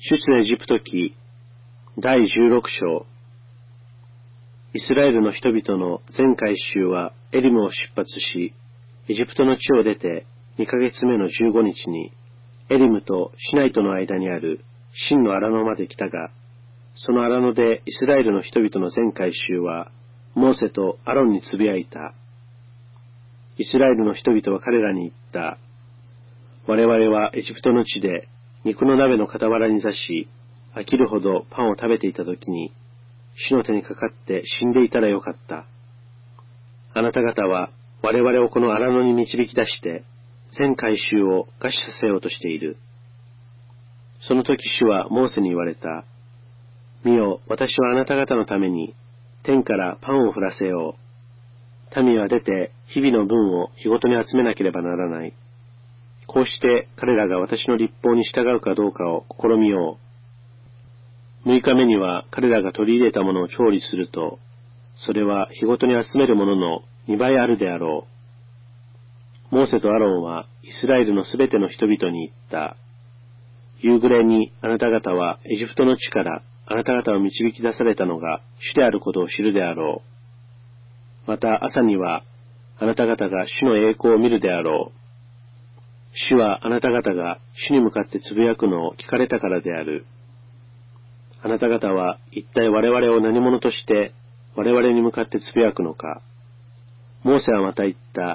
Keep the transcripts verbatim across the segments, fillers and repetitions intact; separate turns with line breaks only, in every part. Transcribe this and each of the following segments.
出エジプト記だいじゅうろく章。イスラエルの人々の全回収はエリムを出発し、エジプトの地を出てにかげつめのじゅうごにちに、エリムとシナイとの間にある真の荒野まで来たが、その荒野でイスラエルの人々の全回収は、モーセとアロンにつぶやいた。イスラエルの人々は彼らに言った。我々はエジプトの地で肉の鍋の傍らに座し、飽きるほどパンを食べていたときに、主の手にかかって死んでいたらよかった。あなた方は我々をこの荒野に導き出して、全回収を餓死させようとしている。その時主はモーセに言われた。見よ、私はあなた方のために天からパンを降らせよう。民は出て日々の分を日ごとに集めなければならない。こうして彼らが私の律法に従うかどうかを試みよう。六日目には彼らが取り入れたものを調理すると、それは日ごとに集めるものの二倍あるであろう。モーセとアロンはイスラエルのすべての人々に言った。夕暮れにあなた方はエジプトの地からあなた方を導き出されたのが主であることを知るであろう。また朝にはあなた方が主の栄光を見るであろう。主はあなた方が主に向かってつぶやくのを聞かれたからである。あなた方は一体我々を何者として我々に向かってつぶやくのか。モーセはまた言った。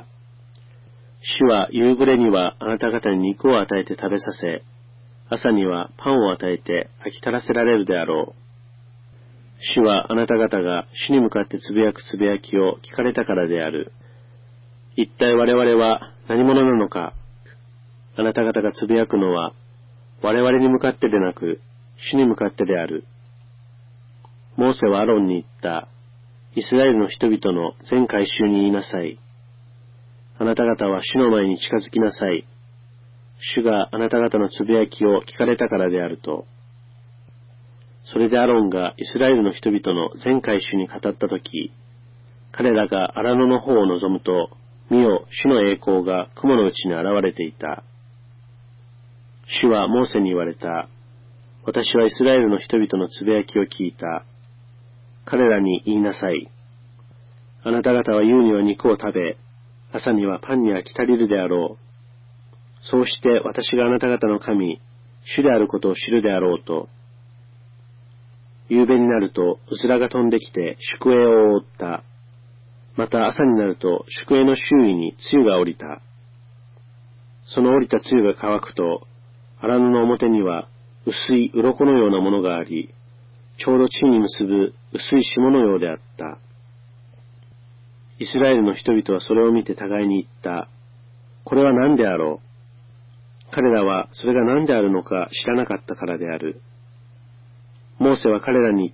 主は夕暮れにはあなた方に肉を与えて食べさせ、朝にはパンを与えて飽き足らせられるであろう。主はあなた方が主に向かってつぶやくつぶやきを聞かれたからである。一体我々は何者なのか。あなた方がつぶやくのは我々に向かってでなく主に向かってである。モーセはアロンに言った。イスラエルの人々の全回収に言いなさい。あなた方は主の前に近づきなさい。主があなた方のつぶやきを聞かれたからであると。それでアロンがイスラエルの人々の全回収に語ったとき、彼らが荒野の方を望むと、見よ、主の栄光が雲のうちに現れていた。主はモーセに言われた。私はイスラエルの人々のつぶやきを聞いた。彼らに言いなさい。あなた方は夕には肉を食べ、朝にはパンに飽き足りるであろう。そうして私があなた方の神、主であることを知るであろうと。夕べになると、うずらが飛んできて宿営を覆った。また朝になると、宿営の周囲に露が降りた。その降りた露が乾くと、荒野の表には薄い鱗のようなものがあり、ちょうど地に結ぶ薄い霜のようであった。イスラエルの人々はそれを見て互いに言った。これは何であろう。彼らはそれが何であるのか知らなかったからである。モーセは彼らに言った。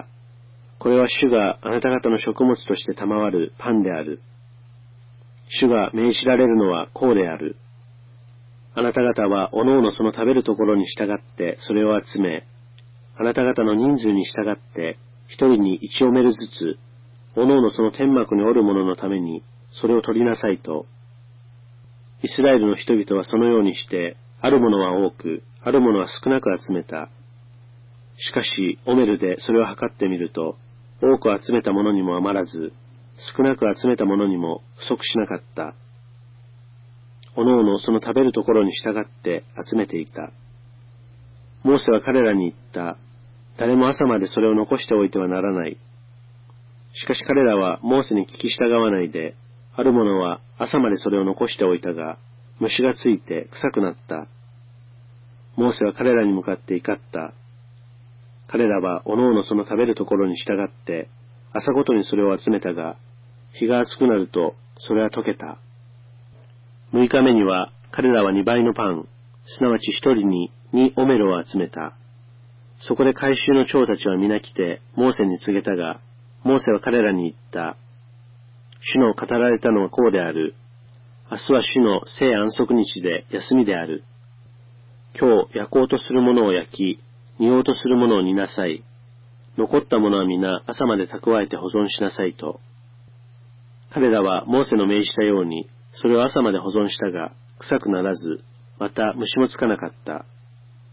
これは主があなた方の食物として賜るパンである。主が命じられるのはこうである。あなた方はおのおのその食べるところに従ってそれを集め、あなた方の人数に従って一人に一オメルずつ、おのおのその天幕におる者のためにそれを取りなさいと。イスラエルの人々はそのようにして、ある者は多く、ある者は少なく集めた。しかし、オメルでそれを測ってみると、多く集めた者にも余らず、少なく集めた者にも不足しなかった。おのおのその食べるところに従って集めていた。モーセは彼らに言った。誰も朝までそれを残しておいてはならない。しかし彼らはモーセに聞き従わないで、ある者は朝までそれを残しておいたが、虫がついて臭くなった。モーセは彼らに向かって怒った。彼らはおのおのその食べるところに従って、朝ごとにそれを集めたが、日が暑くなるとそれは溶けた。六日目には彼らは二倍のパン、すなわち一人に二オメルを集めた。そこで回収の長たちは皆来てモーセに告げたが、モーセは彼らに言った。主の語られたのはこうである。明日は主の聖安息日で休みである。今日焼こうとするものを焼き、煮ようとするものを煮なさい。残ったものは皆朝まで蓄えて保存しなさいと。彼らはモーセの命じたように、それを朝まで保存したが、臭くならず、また虫もつかなかった。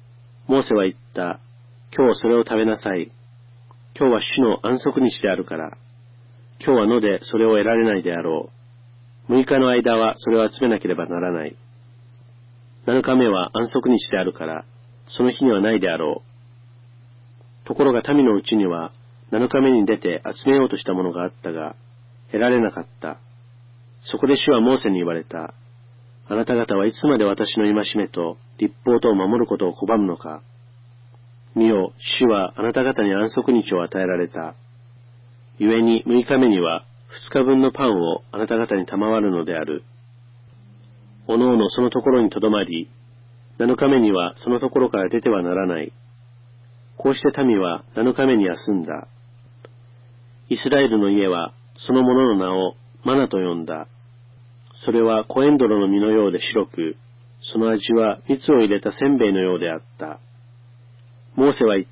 モーセは言った。今日それを食べなさい。今日は主の安息日であるから。今日は野でそれを得られないであろう。六日の間はそれを集めなければならない。七日目は安息日であるから、その日にはないであろう。ところが民のうちには、七日目に出て集めようとしたものがあったが、得られなかった。そこで主はモーセに言われた。あなた方はいつまで私の戒めと律法とを守ることを拒むのか。見よ、主はあなた方に安息日を与えられた。故に六日目には二日分のパンをあなた方に賜るのである。おのおのそのところにとどまり、七日目にはそのところから出てはならない。こうして民は七日目に休んだ。イスラエルの家はそのものの名をマナと呼んだ。それはコエンドロの実のようで白く、その味は蜜を入れたせんべいのようであった。モーセは言った。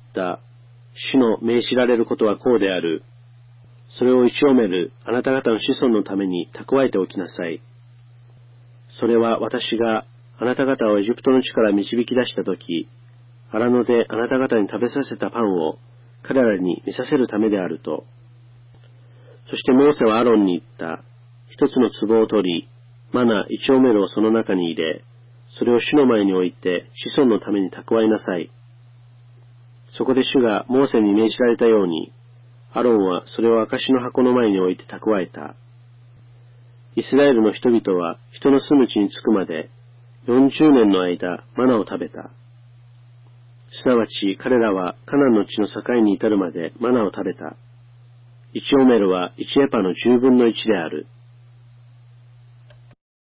主の命じられることはこうである。それを一オメル、あなた方の子孫のために蓄えておきなさい。それは私があなた方をエジプトの地から導き出したとき、荒野であなた方に食べさせたパンを彼らに見させるためであると。そしてモーセはアロンに言った。一つの壺を取り、マナ一オメルをその中に入れ、それを主の前に置いて子孫のために蓄えなさい。そこで主がモーセに命じられたように、アロンはそれを証の箱の前に置いて蓄えた。イスラエルの人々は人の住む地に着くまでよんじゅうねんの間マナを食べた。すなわち彼らはカナンの地の境に至るまでマナを食べた。一オメルは一エパの十分の一である。